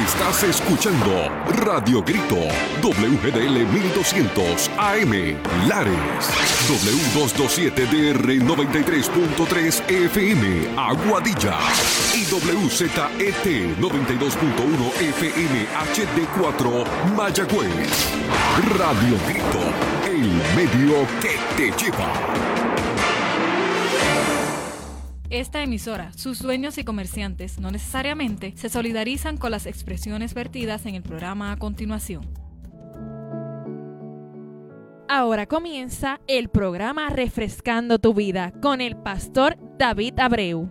Estás escuchando Radio Grito, WGDL 1200 AM, Lares, W227DR 93.3 FM, Aguadilla, y WZET 92.1 FM HD4, Mayagüez. Radio Grito, el medio que te lleva. Esta emisora, sus dueños y comerciantes no necesariamente se solidarizan con las expresiones vertidas en el programa a continuación. Ahora comienza el programa Refrescando tu Vida con el pastor David Abreu.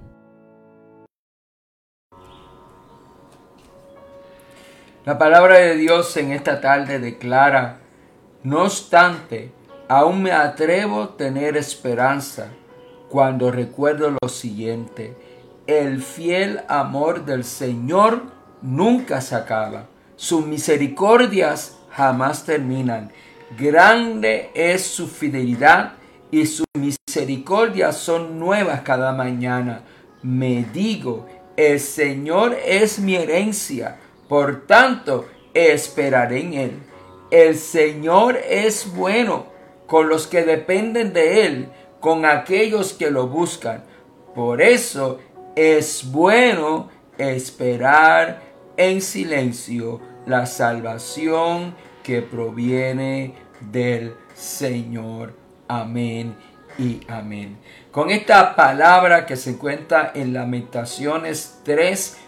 La palabra de Dios en esta tarde declara: no obstante, aún me atrevo a tener esperanza cuando recuerdo lo siguiente: el fiel amor del Señor nunca se acaba, sus misericordias jamás terminan, grande es su fidelidad y sus misericordias son nuevas cada mañana. Me digo, el Señor es mi herencia, por tanto esperaré en Él. El Señor es bueno con los que dependen de Él, con aquellos que lo buscan. Por eso es bueno esperar en silencio la salvación que proviene del Señor. Amén y amén. Con esta palabra que se encuentra en Lamentaciones 3,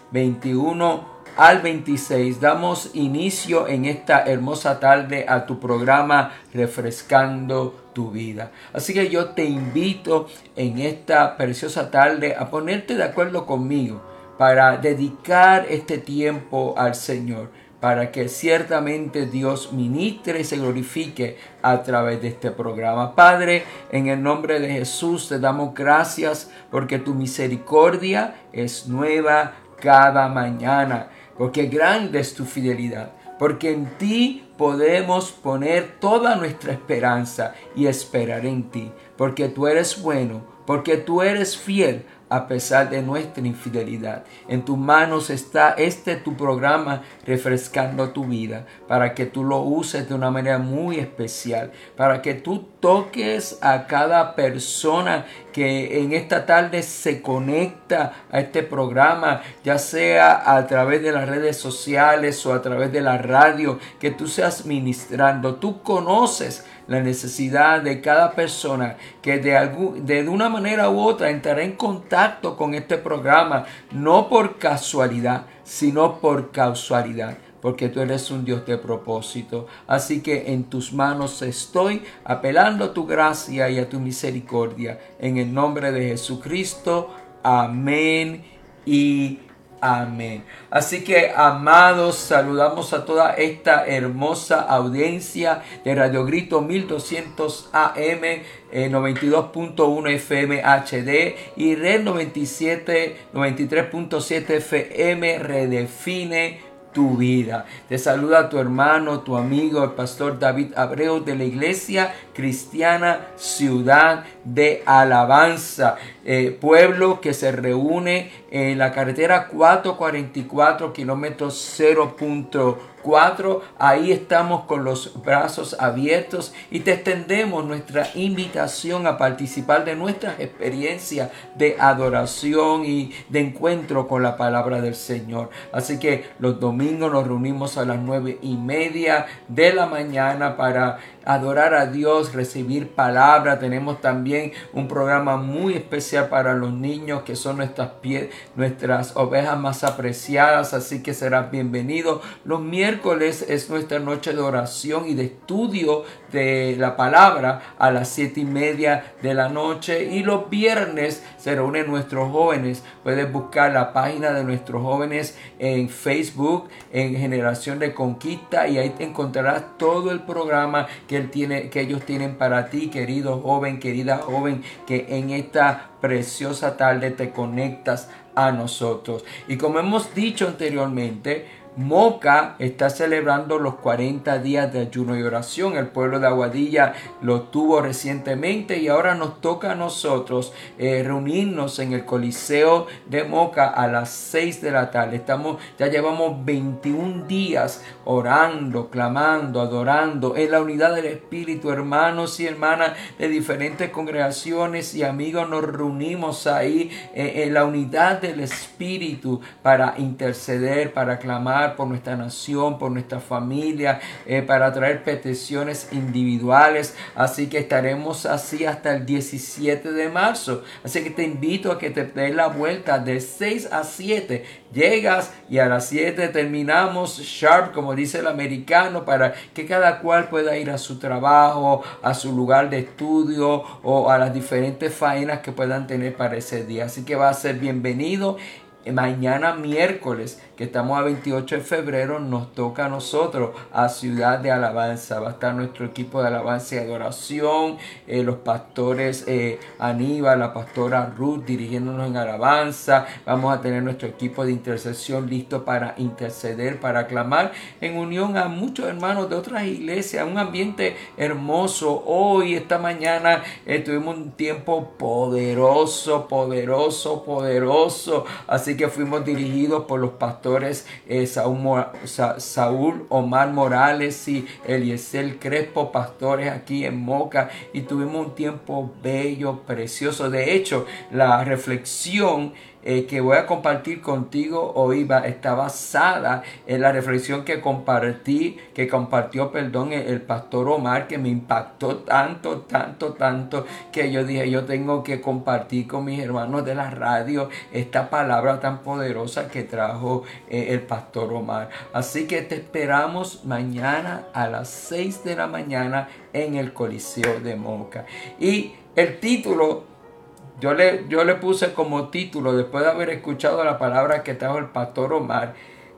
21 al 26, damos inicio en esta hermosa tarde a tu programa Refrescando tu Vida. Así que yo te invito en esta preciosa tarde a ponerte de acuerdo conmigo para dedicar este tiempo al Señor, para que ciertamente Dios ministre y se glorifique a través de este programa. Padre, en el nombre de Jesús te damos gracias porque tu misericordia es nueva cada mañana, porque grande es tu fidelidad, porque en ti podemos poner toda nuestra esperanza y esperar en ti, porque tú eres bueno, porque tú eres fiel a pesar de nuestra infidelidad. En tus manos está tu programa Refrescando tu Vida, para que tú lo uses de una manera muy especial, para que tú toques a cada persona que en esta tarde se conecta a este programa, ya sea a través de las redes sociales o a través de la radio, que tú seas ministrando. Tú conoces la necesidad de cada persona que de una manera u otra entrará en contacto con este programa, no por casualidad, sino por causalidad, porque tú eres un Dios de propósito. Así que en tus manos estoy, apelando a tu gracia y a tu misericordia. En el nombre de Jesucristo. Amén y amén. Así que, amados, saludamos a toda esta hermosa audiencia de Radio Grito 1200 AM, 92.1 FM HD y Red 93.7 FM Redefine tu Vida. Te saluda tu hermano, tu amigo, el pastor David Abreu de la Iglesia Cristiana Ciudad de Alabanza, pueblo que se reúne en la carretera 444, kilómetros 0.4. Ahí estamos con los brazos abiertos y te extendemos nuestra invitación a participar de nuestras experiencias de adoración y de encuentro con la palabra del Señor. Así que los domingos nos reunimos a las 9:30 de la mañana para adorar a Dios, recibir palabra. Tenemos también un programa muy especial para los niños, que son nuestras ovejas más apreciadas, así que serás bienvenido. Los miércoles es nuestra noche de oración y de estudio de la palabra a las 7:30 de la noche, y los viernes se reúnen nuestros jóvenes. Puedes buscar la página de nuestros jóvenes en Facebook, en Generación de Conquista, y ahí te encontrarás todo el programa que ellos tienen para ti, querido joven, querida joven, que en esta preciosa tarde te conectas a nosotros. Y como hemos dicho anteriormente, Moca está celebrando los 40 días de ayuno y oración. El pueblo de Aguadilla lo tuvo recientemente y ahora nos toca a nosotros reunirnos en el Coliseo de Moca a las 6 de la tarde. Ya llevamos 21 días orando, clamando, adorando en la unidad del Espíritu. Hermanos y hermanas de diferentes congregaciones y amigos nos reunimos ahí en la unidad del Espíritu para interceder, para clamar por nuestra nación, por nuestra familia, para traer peticiones individuales. Así que estaremos así hasta el 17 de marzo. Así que te invito a que te des la vuelta de 6 a 7. Llegas y a las 7 terminamos sharp, como dice el americano, para que cada cual pueda ir a su trabajo, a su lugar de estudio o a las diferentes faenas que puedan tener para ese día. Así que va a ser bienvenido. Mañana miércoles, que estamos a 28 de febrero, nos toca a nosotros a Ciudad de Alabanza. Va a estar nuestro equipo de alabanza y adoración, los pastores Aníbal, la pastora Ruth dirigiéndonos en alabanza. Vamos a tener nuestro equipo de intercesión listo para interceder, para clamar en unión a muchos hermanos de otras iglesias. Un ambiente hermoso. Hoy, esta mañana, tuvimos un tiempo poderoso. Así que fuimos dirigidos por los pastores Saúl Omar Morales y Eliezer Crespo, pastores aquí en Moca, y tuvimos un tiempo bello, precioso. De hecho, la reflexión que voy a compartir contigo hoy está basada en la reflexión que compartió el pastor Omar, que me impactó tanto que yo dije, yo tengo que compartir con mis hermanos de la radio esta palabra tan poderosa que trajo el pastor Omar. Así que te esperamos mañana a las 6 de la mañana en el Coliseo de Moca. Y el título, yo le puse como título, después de haber escuchado la palabra que trajo el pastor Omar: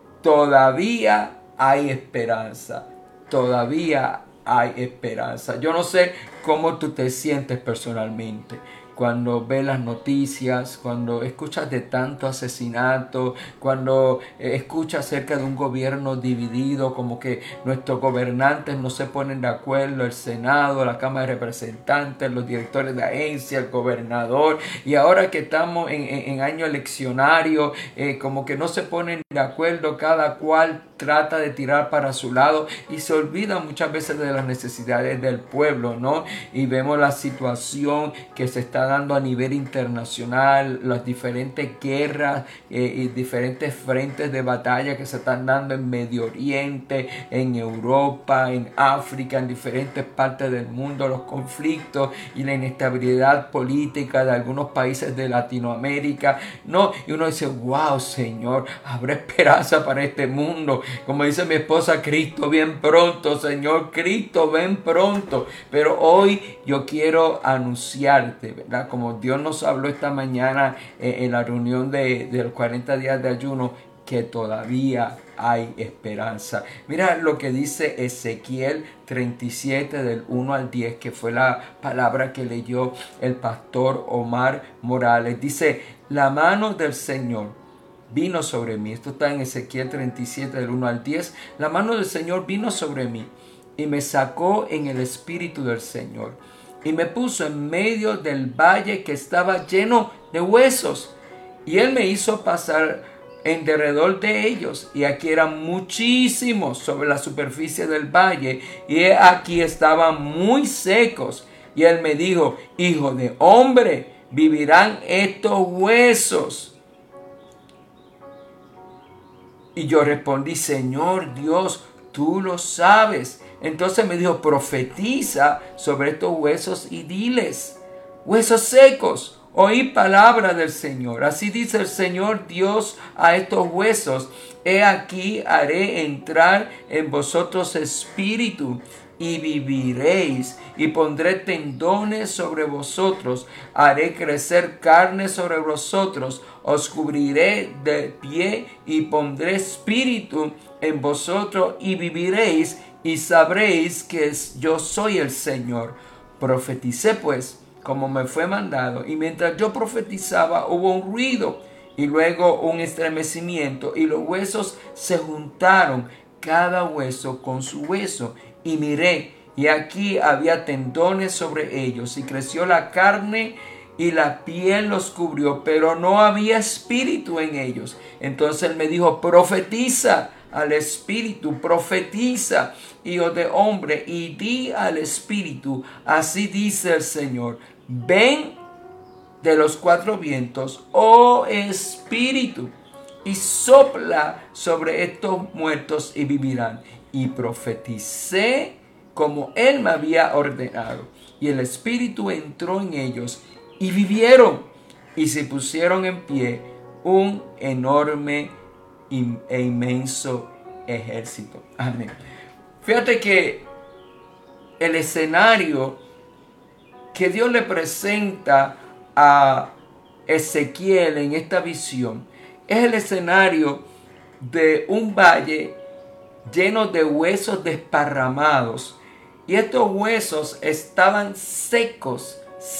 todavía hay esperanza. Todavía hay esperanza. Yo no sé cómo tú te sientes personalmente cuando ves las noticias, cuando escuchas de tanto asesinato, cuando escuchas acerca de un gobierno dividido, como que nuestros gobernantes no se ponen de acuerdo, el Senado, la Cámara de Representantes, los directores de agencia, el gobernador, y ahora que estamos en año eleccionario, como que no se ponen de acuerdo, cada cual trata de tirar para su lado y se olvida muchas veces de las necesidades del pueblo, ¿no? Y vemos la situación que se está dando a nivel internacional, las diferentes guerras y diferentes frentes de batalla que se están dando en Medio Oriente, en Europa, en África, en diferentes partes del mundo, los conflictos y la inestabilidad política de algunos países de Latinoamérica, ¿no? Y uno dice, wow, Señor, habrá esperanza para este mundo. Como dice mi esposa, Cristo ven pronto, Señor, Cristo ven pronto. Pero hoy yo quiero anunciarte, ¿verdad? Como Dios nos habló esta mañana en la reunión de los 40 días de ayuno, que todavía hay esperanza. Mira lo que dice Ezequiel 37 del 1 al 10, que fue la palabra que leyó el pastor Omar Morales. Dice, la mano del Señor vino sobre mí. Esto está en Ezequiel 37 del 1 al 10. La mano del Señor vino sobre mí y me sacó en el espíritu del Señor y me puso en medio del valle que estaba lleno de huesos, y Él me hizo pasar en derredor de ellos, y aquí eran muchísimos sobre la superficie del valle, y aquí estaban muy secos. Y Él me dijo, hijo de hombre, ¿vivirán estos huesos? Y yo respondí, Señor Dios, tú lo sabes. Entonces me dijo, profetiza sobre estos huesos y diles, huesos secos, oí palabra del Señor. Así dice el Señor Dios a estos huesos, he aquí haré entrar en vosotros espíritu y viviréis, y pondré tendones sobre vosotros, haré crecer carne sobre vosotros, os cubriré de pie y pondré espíritu en vosotros y viviréis, y sabréis que yo soy el Señor. Profeticé pues como me fue mandado, y mientras yo profetizaba hubo un ruido, y luego un estremecimiento, y los huesos se juntaron, cada hueso con su hueso. Y miré, y aquí había tendones sobre ellos, y creció la carne, y la piel los cubrió, pero no había espíritu en ellos. Entonces él me dijo: profetiza al espíritu, profetiza, hijo de hombre, y di al espíritu, así dice el Señor: ven de los cuatro vientos, oh espíritu, y sopla sobre estos muertos y vivirán. Y profeticé como él me había ordenado, y el espíritu entró en ellos y vivieron, y se pusieron en pie un enorme e inmenso ejército. Amén. Fíjate que el escenario que Dios le presenta a Ezequiel en esta visión es el escenario de un valle lleno de huesos desparramados, y estos huesos estaban secos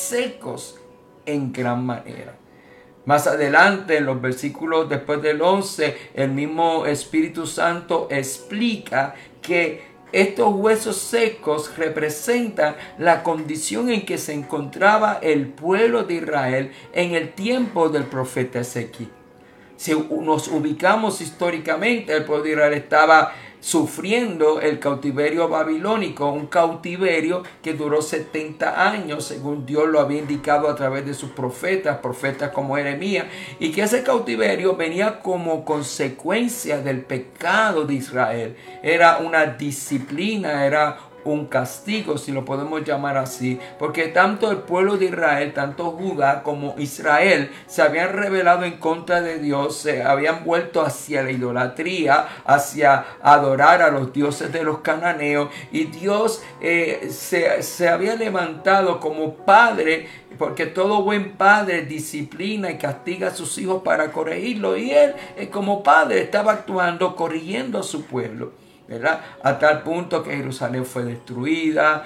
en gran manera. Más adelante, en los versículos después del 11, el mismo Espíritu Santo explica que estos huesos secos representan la condición en que se encontraba el pueblo de Israel en el tiempo del profeta Ezequiel. Si nos ubicamos históricamente, el pueblo de Israel estaba sufriendo el cautiverio babilónico, un cautiverio que duró 70 años, según Dios lo había indicado a través de sus profetas como Jeremías, y que ese cautiverio venía como consecuencia del pecado de Israel. Era una disciplina, era un castigo, si lo podemos llamar así, porque tanto el pueblo de Israel, tanto Judá como Israel, se habían rebelado en contra de Dios, se habían vuelto hacia la idolatría, hacia adorar a los dioses de los cananeos, y Dios se había levantado como padre, porque todo buen padre disciplina y castiga a sus hijos para corregirlo, y él como padre estaba actuando, corrigiendo a su pueblo, ¿verdad? A tal punto que Jerusalén fue destruida,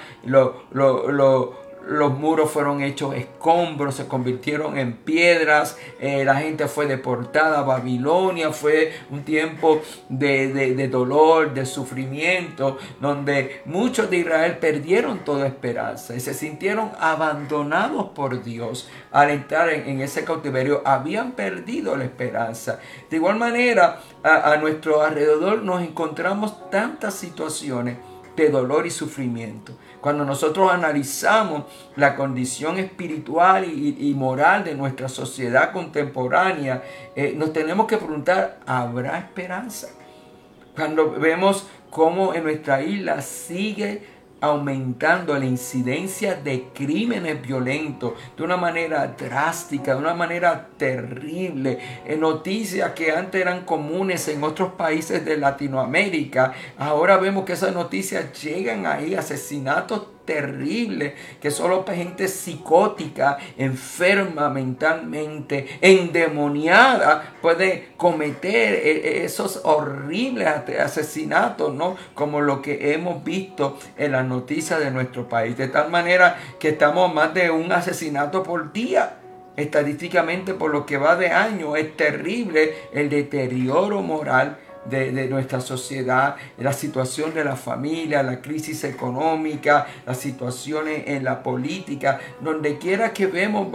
los muros fueron hechos escombros, se convirtieron en piedras, la gente fue deportada a Babilonia. Fue un tiempo de dolor, de sufrimiento, donde muchos de Israel perdieron toda esperanza y se sintieron abandonados por Dios. Al entrar en ese cautiverio, habían perdido la esperanza. De igual manera, a nuestro alrededor nos encontramos tantas situaciones de dolor y sufrimiento. Cuando nosotros analizamos la condición espiritual y moral de nuestra sociedad contemporánea, nos tenemos que preguntar: ¿habrá esperanza? Cuando vemos cómo en nuestra isla sigue aumentando la incidencia de crímenes violentos de una manera drástica, de una manera terrible, en noticias que antes eran comunes en otros países de Latinoamérica, ahora vemos que esas noticias llegan ahí, asesinatos terribles, que solo gente psicótica, enferma mentalmente, endemoniada, puede cometer esos horribles asesinatos, ¿no? Como lo que hemos visto en las noticias de nuestro país. De tal manera que estamos más de un asesinato por día. Estadísticamente, por lo que va de año, es terrible el deterioro moral de nuestra sociedad, la situación de la familia, la crisis económica, las situaciones en la política. Donde quiera que vemos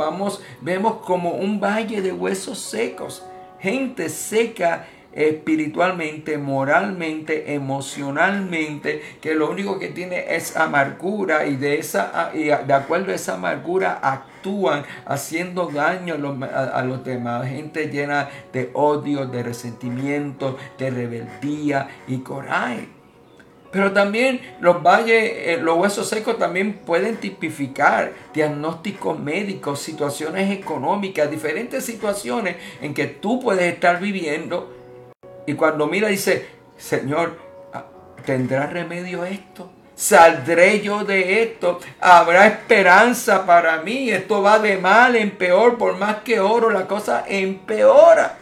como un valle de huesos secos, gente seca espiritualmente, moralmente, emocionalmente, que lo único que tiene es amargura, y de acuerdo a esa amargura actúan haciendo daño a los demás. Gente llena de odio, de resentimiento, de rebeldía y coraje. Pero también los huesos secos también pueden tipificar diagnósticos médicos, situaciones económicas, diferentes situaciones en que tú puedes estar viviendo. Y cuando mira, dice: Señor, ¿tendrá remedio esto? ¿Saldré yo de esto? ¿Habrá esperanza para mí? Esto va de mal en peor. Por más que oro, la cosa empeora.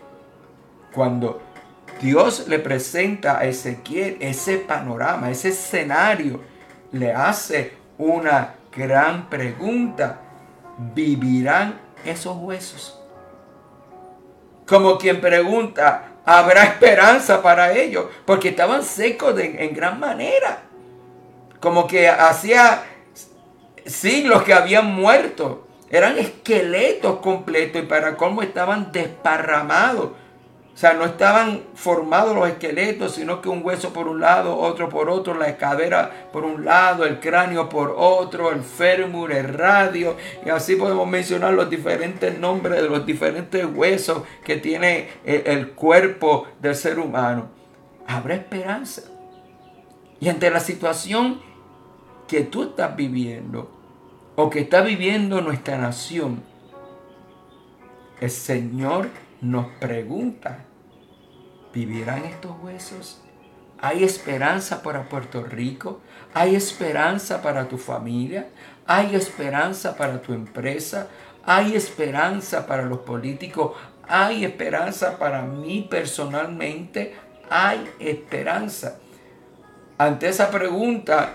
Cuando Dios le presenta a Ezequiel ese panorama, ese escenario, le hace una gran pregunta: ¿vivirán esos huesos? como quien pregunta, ¿habrá esperanza para ellos? Porque estaban secos en gran manera. Como que hacía siglos que habían muerto. Eran esqueletos completos y para cómo estaban desparramados. O sea, no estaban formados los esqueletos, sino que un hueso por un lado, otro por otro, la cadera por un lado, el cráneo por otro, el fémur, el radio. Y así podemos mencionar los diferentes nombres de los diferentes huesos que tiene el cuerpo del ser humano. Habrá esperanza. Y ante la situación que tú estás viviendo, o que está viviendo nuestra nación, el Señor nos pregunta, ¿vivirán estos huesos? ¿Hay esperanza para Puerto Rico? ¿Hay esperanza para tu familia? ¿Hay esperanza para tu empresa? ¿Hay esperanza para los políticos? ¿Hay esperanza para mí personalmente? ¿Hay esperanza? Ante esa pregunta,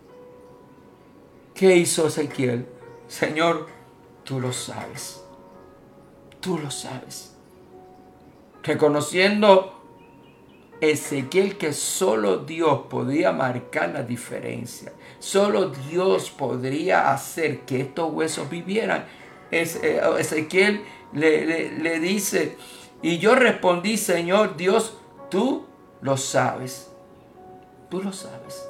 ¿qué hizo Ezequiel? Señor, tú lo sabes. Tú lo sabes. Reconociendo Ezequiel que solo Dios podía marcar la diferencia. Solo Dios podría hacer que estos huesos vivieran. Ezequiel le dice, y yo respondí, Señor Dios, tú lo sabes. Tú lo sabes.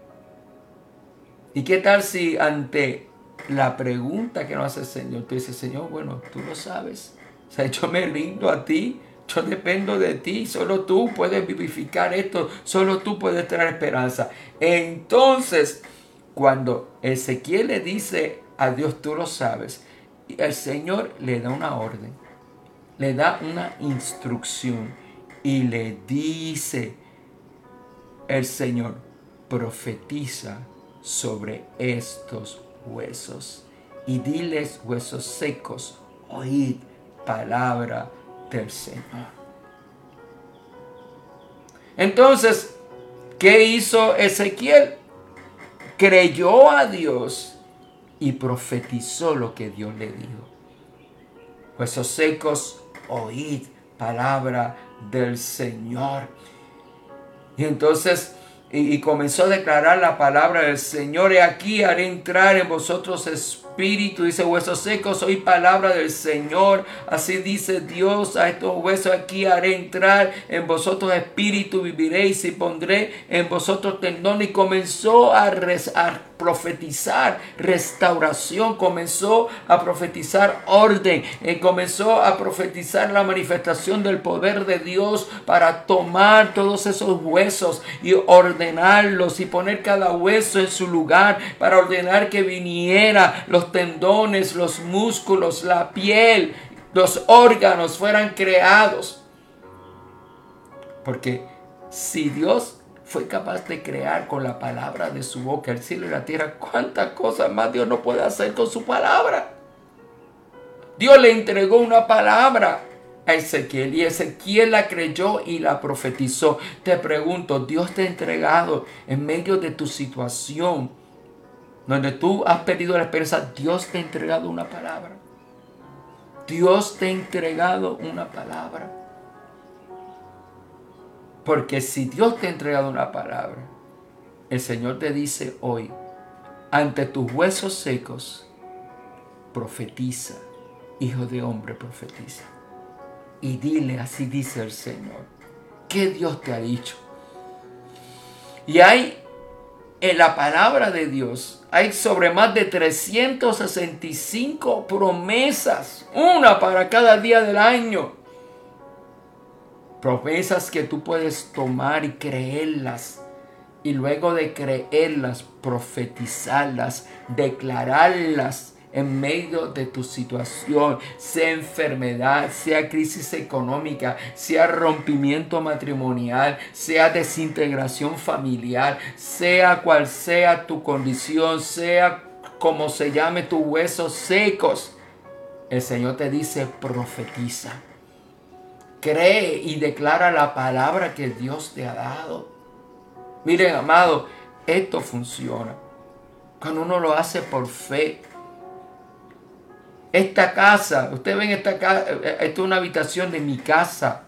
¿Y qué tal si ante la pregunta que nos hace el Señor, tú dices, Señor, bueno, tú lo sabes. O sea, yo me rindo a ti, yo dependo de ti, solo tú puedes vivificar esto, solo tú puedes traer esperanza. Entonces, cuando Ezequiel le dice a Dios, tú lo sabes, el Señor le da una orden, le da una instrucción y le dice, el Señor profetiza sobre estos huesos y diles, huesos secos, oíd palabra del Señor. Entonces, ¿qué hizo Ezequiel? Creyó a Dios y profetizó lo que Dios le dijo. Huesos secos, oíd palabra del Señor. Y entonces y comenzó a declarar la palabra del Señor. He aquí, haré entrar en vosotros espíritu. Dice, huesos secos, oí palabra del Señor. Así dice Dios a estos huesos. Aquí haré entrar en vosotros espíritu, viviréis y pondré en vosotros tendón. Y comenzó a profetizar restauración, comenzó a profetizar orden, comenzó a profetizar la manifestación del poder de Dios para tomar todos esos huesos y ordenarlos y poner cada hueso en su lugar, para ordenar que viniera los tendones, los músculos, la piel, los órganos fueran creados. Porque si Dios fue capaz de crear con la palabra de su boca el cielo y la tierra, ¿cuántas cosas más Dios no puede hacer con su palabra? Dios le entregó una palabra a Ezequiel y Ezequiel la creyó y la profetizó. Te pregunto, Dios te ha entregado en medio de tu situación, donde tú has perdido la esperanza, Dios te ha entregado una palabra. Dios te ha entregado una palabra. Porque si Dios te ha entregado una palabra, el Señor te dice hoy, ante tus huesos secos, profetiza, hijo de hombre, profetiza. Y dile, así dice el Señor, ¿qué Dios te ha dicho? Y hay en la palabra de Dios, hay sobre más de 365 promesas, una para cada día del año. Promesas que tú puedes tomar y creerlas. Y luego de creerlas, profetizarlas, declararlas en medio de tu situación. Sea enfermedad, sea crisis económica, sea rompimiento matrimonial, sea desintegración familiar, sea cual sea tu condición, sea como se llame tus huesos secos. El Señor te dice, profetiza. Cree y declara la palabra que Dios te ha dado. Miren, amado, esto funciona cuando uno lo hace por fe. esta casa, ustedes ven esta casa, esta es una habitación de mi casa.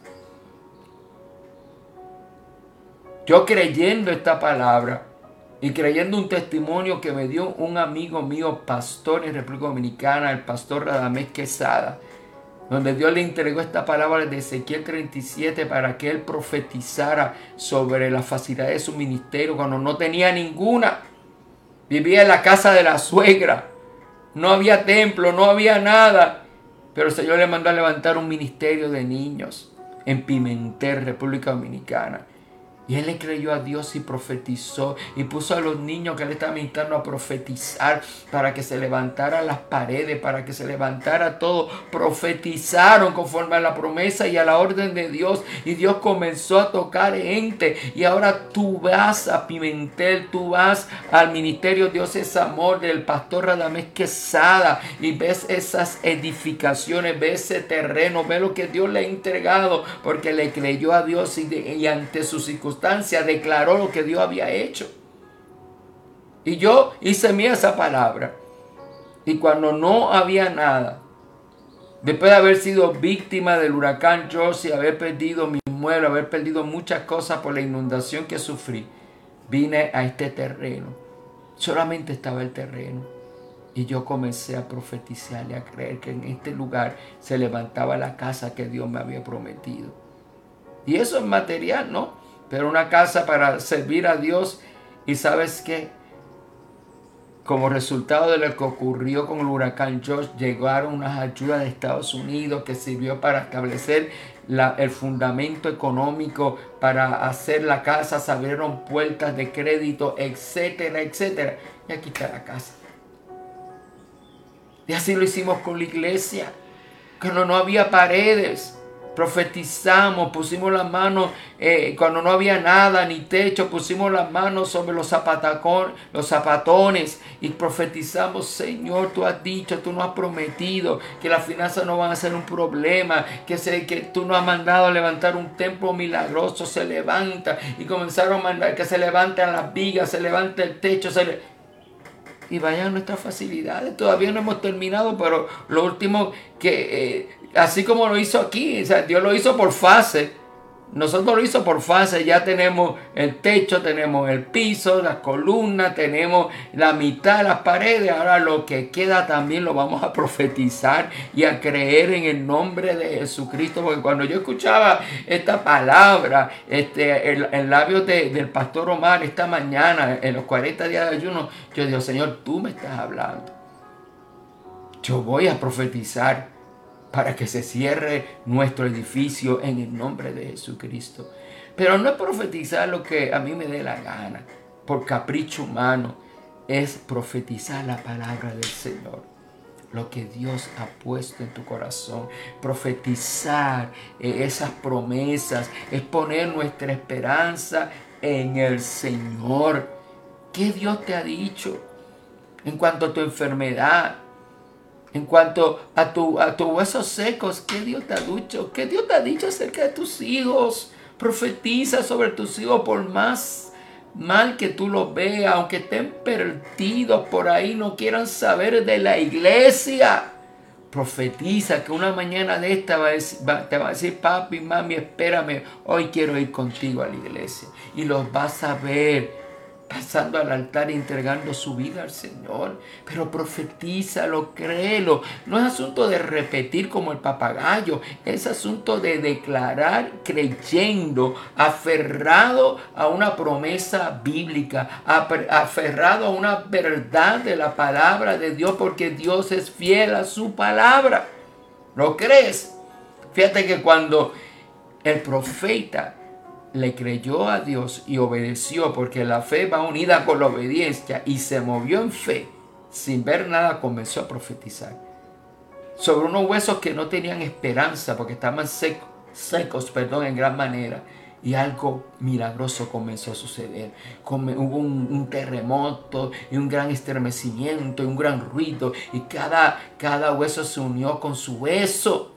Yo creyendo esta palabra y creyendo un testimonio que me dio un amigo mío, pastor en República Dominicana, el pastor Radamés Quesada, donde Dios le entregó esta palabra de Ezequiel 37 para que él profetizara sobre la facilidad de su ministerio cuando no tenía ninguna. Vivía en la casa de la suegra, no había templo, no había nada, pero el Señor le mandó a levantar un ministerio de niños en Pimentel, República Dominicana. Y él le creyó a Dios y profetizó y puso a los niños que él estaba invitando a profetizar para que se levantaran las paredes, para que se levantara todo. Profetizaron conforme a la promesa y a la orden de Dios. Y Dios comenzó a tocar gente. Y ahora tú vas a Pimentel, tú vas al ministerio Dios es Amor del pastor Radamés Quesada y ves esas edificaciones, ves ese terreno, ves lo que Dios le ha entregado porque le creyó a Dios y ante sus circunstancias declaró lo que Dios había hecho. Y yo hice mía esa palabra. Y cuando no había nada, después de haber sido víctima del huracán George, haber perdido mi mueble, haber perdido muchas cosas por la inundación que sufrí, vine a este terreno. Solamente estaba el terreno. Y yo comencé a profetizar y a creer que en este lugar se levantaba la casa que Dios me había prometido. Y eso es material, ¿no? Pero una casa para servir a Dios. Y ¿sabes qué? Como resultado de lo que ocurrió con el huracán George, llegaron unas ayudas de Estados Unidos que sirvió para establecer el fundamento económico para hacer la casa. Se abrieron puertas de crédito, etcétera, etcétera. Y aquí está la casa. Y así lo hicimos con la iglesia. Cuando no había paredes, profetizamos, pusimos las manos, cuando no había nada ni techo, pusimos las manos sobre los zapatones y profetizamos: Señor, tú has dicho, tú nos has prometido que las finanzas no van a ser un problema, que tú nos has mandado a levantar un templo milagroso. Se levanta y comenzaron a mandar que se levanten las vigas, se levanta el techo, y vayan nuestras facilidades. Todavía no hemos terminado, pero lo último que, así como lo hizo aquí, o sea, Dios lo hizo por fase. Nosotros lo hizo por fase. Ya tenemos el techo, tenemos el piso, las columnas, tenemos la mitad de las paredes. Ahora lo que queda también lo vamos a profetizar y a creer en el nombre de Jesucristo. Porque cuando yo escuchaba esta palabra, el labio del pastor Omar esta mañana, en los 40 días de ayuno, yo digo: Señor, tú me estás hablando. Yo voy a profetizar para que se cierre nuestro edificio en el nombre de Jesucristo. Pero no es profetizar lo que a mí me dé la gana, por capricho humano. Es profetizar la palabra del Señor, lo que Dios ha puesto en tu corazón. Profetizar esas promesas, es poner nuestra esperanza en el Señor. ¿Qué Dios te ha dicho en cuanto a tu enfermedad? En cuanto a tus huesos secos, ¿qué Dios te ha dicho? ¿Qué Dios te ha dicho acerca de tus hijos? Profetiza sobre tus hijos, por más mal que tú los veas, aunque estén perdidos por ahí, no quieran saber de la iglesia. Profetiza que una mañana de esta te va a decir: papi, mami, espérame, hoy quiero ir contigo a la iglesia. Y los vas a ver pasando al altar y entregando su vida al Señor. Pero profetízalo, créelo. No es asunto de repetir como el papagayo, es asunto de declarar creyendo, aferrado a una promesa bíblica, aferrado a una verdad de la palabra de Dios, porque Dios es fiel a su palabra. ¿Lo crees? Fíjate que cuando el profeta le creyó a Dios y obedeció, porque la fe va unida con la obediencia, y se movió en fe, sin ver nada, comenzó a profetizar sobre unos huesos que no tenían esperanza, porque estaban secos, en gran manera. Y algo milagroso comenzó a suceder. Hubo un terremoto y un gran estremecimiento y un gran ruido, y cada hueso se unió con su hueso,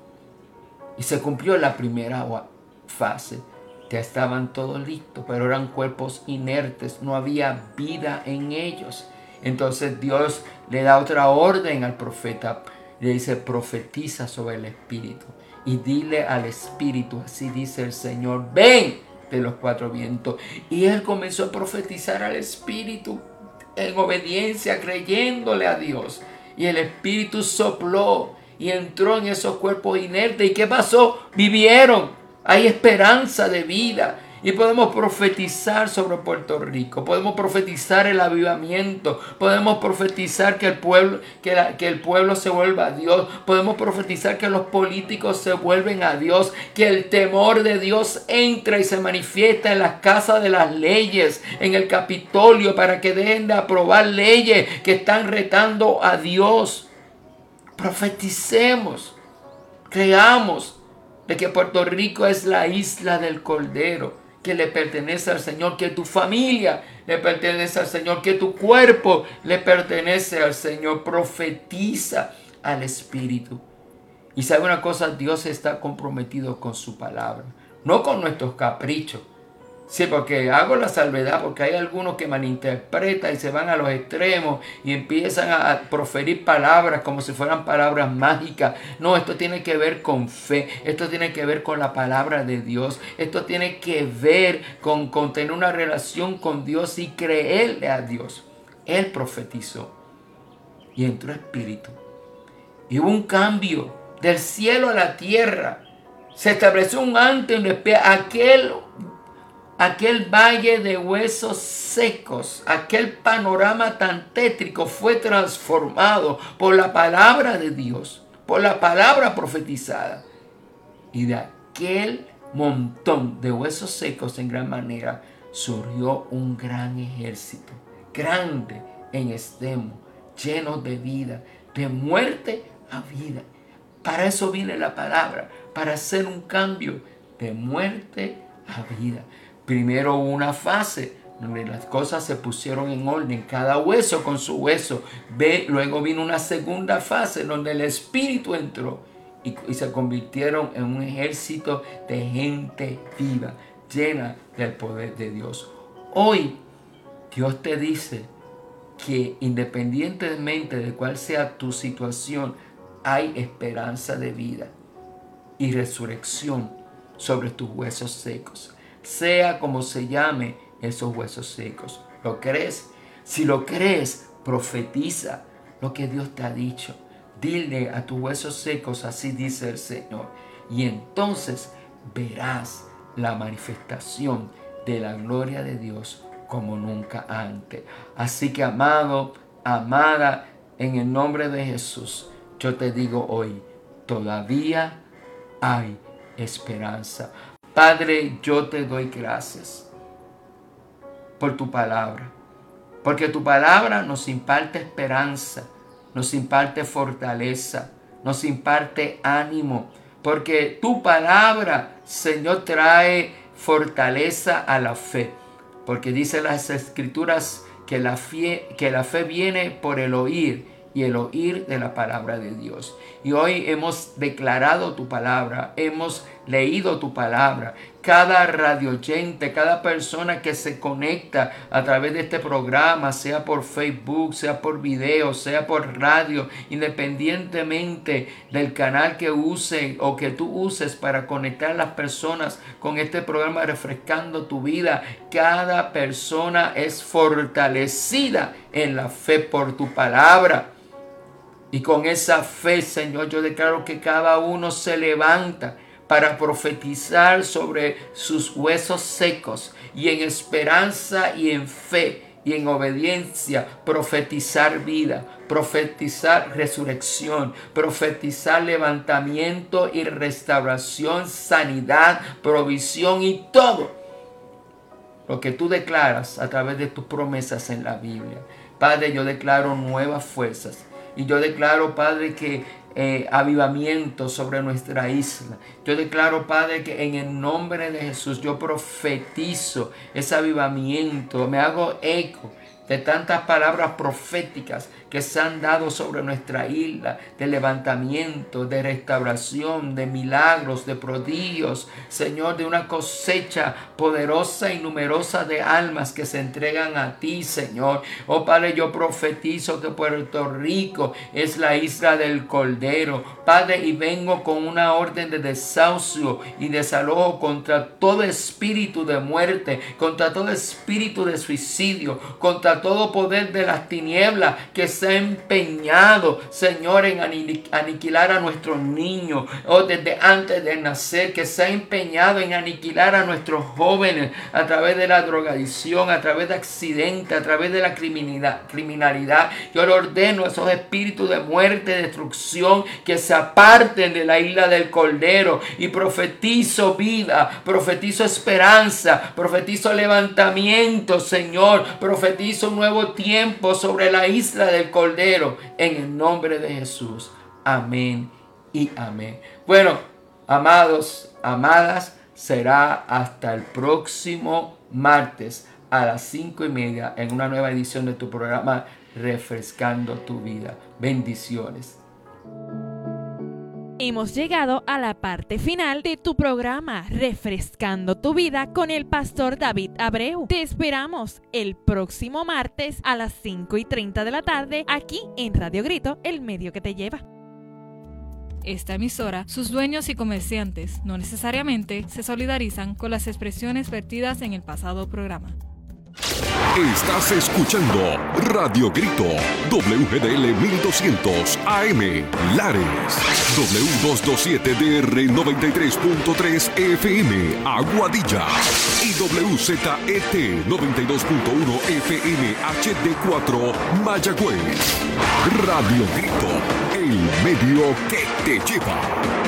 y se cumplió la primera fase. Ya estaban todos listos, pero eran cuerpos inertes, no había vida en ellos. Entonces Dios le da otra orden al profeta. Le dice, profetiza sobre el espíritu. Y dile al espíritu, así dice el Señor, ven de los cuatro vientos. Y él comenzó a profetizar al espíritu en obediencia, creyéndole a Dios. Y el espíritu sopló y entró en esos cuerpos inertes. ¿Y qué pasó? Vivieron. Hay esperanza de vida. Y podemos profetizar sobre Puerto Rico. Podemos profetizar el avivamiento. Podemos profetizar que el pueblo se vuelva a Dios. Podemos profetizar que los políticos se vuelven a Dios. Que el temor de Dios entra y se manifiesta en las casas de las leyes, en el Capitolio, para que dejen de aprobar leyes que están retando a Dios. Profeticemos. Creamos de que Puerto Rico es la isla del Cordero, que le pertenece al Señor, que tu familia le pertenece al Señor, que tu cuerpo le pertenece al Señor. Profetiza al Espíritu. Y sabe una cosa, Dios está comprometido con su palabra, no con nuestros caprichos. Sí, porque hago la salvedad, porque hay algunos que malinterpretan y se van a los extremos y empiezan a proferir palabras como si fueran palabras mágicas. No, esto tiene que ver con fe, esto tiene que ver con la palabra de Dios, esto tiene que ver con tener una relación con Dios y creerle a Dios. Él profetizó y entró espíritu. Y hubo un cambio del cielo a la tierra. Se estableció un antes y un después. Aquel valle de huesos secos, aquel panorama tan tétrico fue transformado por la palabra de Dios, por la palabra profetizada. Y de aquel montón de huesos secos en gran manera surgió un gran ejército, grande en extremo, lleno de vida, de muerte a vida. Para eso viene la palabra, para hacer un cambio de muerte a vida. Primero hubo una fase donde las cosas se pusieron en orden, cada hueso con su hueso. Luego vino una segunda fase donde el Espíritu entró y se convirtieron en un ejército de gente viva, llena del poder de Dios. Hoy Dios te dice que independientemente de cuál sea tu situación, hay esperanza de vida y resurrección sobre tus huesos secos. Sea como se llame esos huesos secos. ¿Lo crees? Si lo crees, profetiza lo que Dios te ha dicho. Dile a tus huesos secos, así dice el Señor. Y entonces verás la manifestación de la gloria de Dios como nunca antes. Así que, amado, amada, en el nombre de Jesús, yo te digo hoy, todavía hay esperanza. Padre, yo te doy gracias por tu palabra, porque tu palabra nos imparte esperanza, nos imparte fortaleza, nos imparte ánimo, porque tu palabra, Señor, trae fortaleza a la fe, porque dice las Escrituras que la fe viene por el oír, y el oír de la palabra de Dios. Y hoy hemos declarado tu palabra, hemos leído tu palabra. Cada radioyente, cada persona que se conecta a través de este programa, sea por Facebook, sea por video, sea por radio, independientemente del canal que use o que tú uses para conectar a las personas con este programa Refrescando tu Vida, cada persona es fortalecida en la fe por tu palabra. Y con esa fe, Señor, yo declaro que cada uno se levanta para profetizar sobre sus huesos secos y en esperanza y en fe y en obediencia profetizar vida, profetizar resurrección, profetizar levantamiento y restauración, sanidad, provisión y todo lo que tú declaras a través de tus promesas en la Biblia. Padre, yo declaro nuevas fuerzas. Y yo declaro, Padre, que avivamiento sobre nuestra isla. Yo declaro, Padre, que en el nombre de Jesús yo profetizo ese avivamiento. Me hago eco de tantas palabras proféticas que se han dado sobre nuestra isla, de levantamiento, de restauración, de milagros, de prodigios, Señor, de una cosecha poderosa y numerosa de almas que se entregan a ti, Señor. Oh Padre, yo profetizo que Puerto Rico es la isla del Cordero, Padre, y vengo con una orden de desahucio y desalojo contra todo espíritu de muerte, contra todo espíritu de suicidio, contra todo poder de las tinieblas que se ha empeñado, Señor, en aniquilar a nuestros niños, desde antes de nacer, que se ha empeñado en aniquilar a nuestros jóvenes a través de la drogadicción, a través de accidentes, a través de la criminalidad. Yo le ordeno a esos espíritus de muerte, destrucción, que se aparten de la isla del Cordero, y profetizo vida, profetizo esperanza, profetizo levantamiento, Señor, profetizo un nuevo tiempo sobre la isla del Cordero, en el nombre de Jesús. Amén y amén. Bueno, amados, amadas, será hasta el próximo martes a las 5:30 en una nueva edición de tu programa Refrescando tu Vida. Bendiciones. Hemos llegado a la parte final de tu programa Refrescando tu Vida con el pastor David Abreu. Te esperamos el próximo martes a las 5:30 de la tarde aquí en Radio Grito, el medio que te lleva. Esta emisora, sus dueños y comerciantes no necesariamente se solidarizan con las expresiones vertidas en el pasado programa. Estás escuchando Radio Grito, WGDL 1200 AM, Lares, W227DR 93.3 FM, Aguadilla, y WZET 92.1 FM HD4, Mayagüez. Radio Grito, el medio que te lleva.